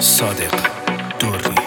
صادق دوری.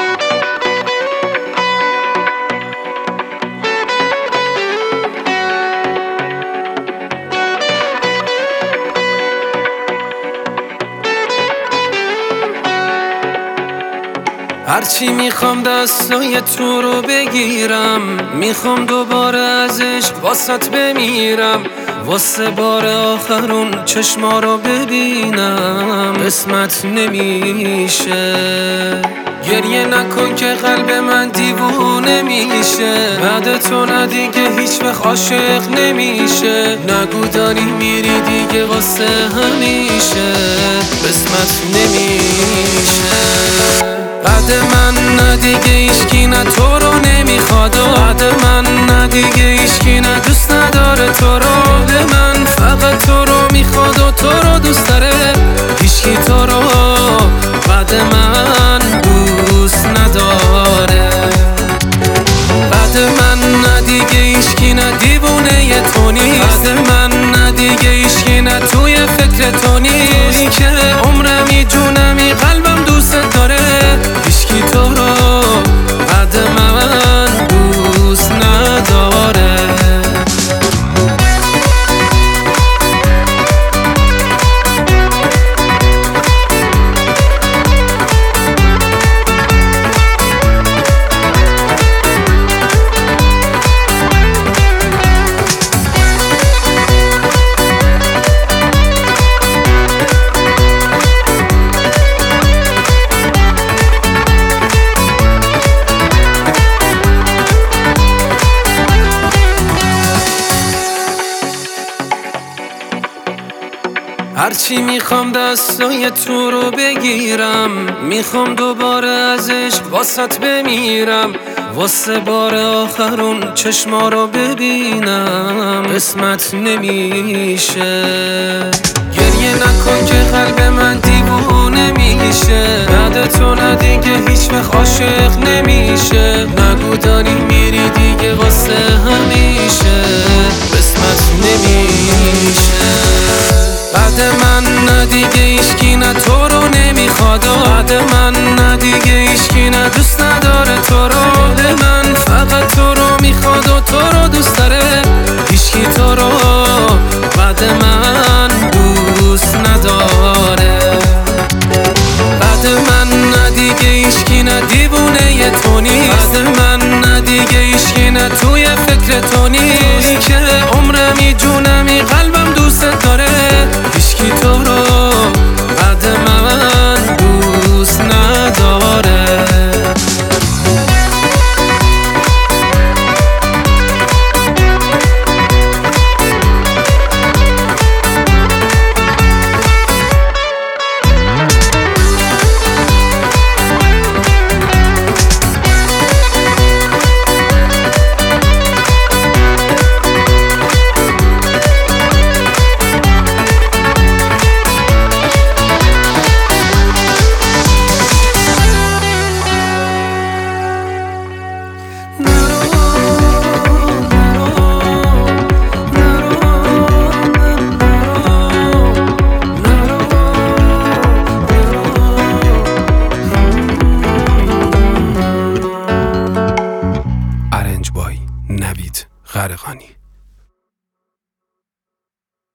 هرچی میخوام دستای تو رو بگیرم، میخوام دوباره ازش واسط بمیرم، واسه بار آخرون چشما رو ببینم. قسمت نمیشه گریه نکن که قلب من دیوونه میشه، بعد تو نه دیگه هیچ وقت عاشق نمیشه. نگو داری میری دیگه واسه همیشه، قسمت نمیشه. بعد من نه دیگه ایشکی نه تو رو نمیخواد، و بعد من نه دیگه ایشکی نه دوست نداره تو رو. من فقط تو رو میخواد و تو رو دوست داره، هیچکی تو رو بعد من دوست نداره. بعد من نه دیگه ایشکی نه دیوونه تو نیست، بعد من نه دیگه ایشکی نه توی فکر تو نیست. تویی که عمرمی جونمی قلبم دوست داره، هیچکی تو رو بعد من دوست نداره. هرچی میخوام دستای تو رو بگیرم، میخوام دوباره ازش واسط بمیرم، واسه بار آخرون چشما رو ببینم. قسمت نمیشه گریه نکن که قلب من دیوونه میشه، بعد تو نه دیگه هیچ وقت عاشق نمیشه. نگو داری میری دیگه واسه همیشه، قسمت نمیشه. بعد من نه دیگه ایشکی نه تو رو نمیخواد، و بعد من نه دیگه ایشکی نه دوست نداره تو رو. من فقط تو رو میخواد و تو رو دوست داره، هیچکی تو رو بعد من دوست نداره. بعد من نه دیگه ایشکی نه دیوونه تو نیست، بعد من نه دیگه ایشکی نه توی فکر تو نیست.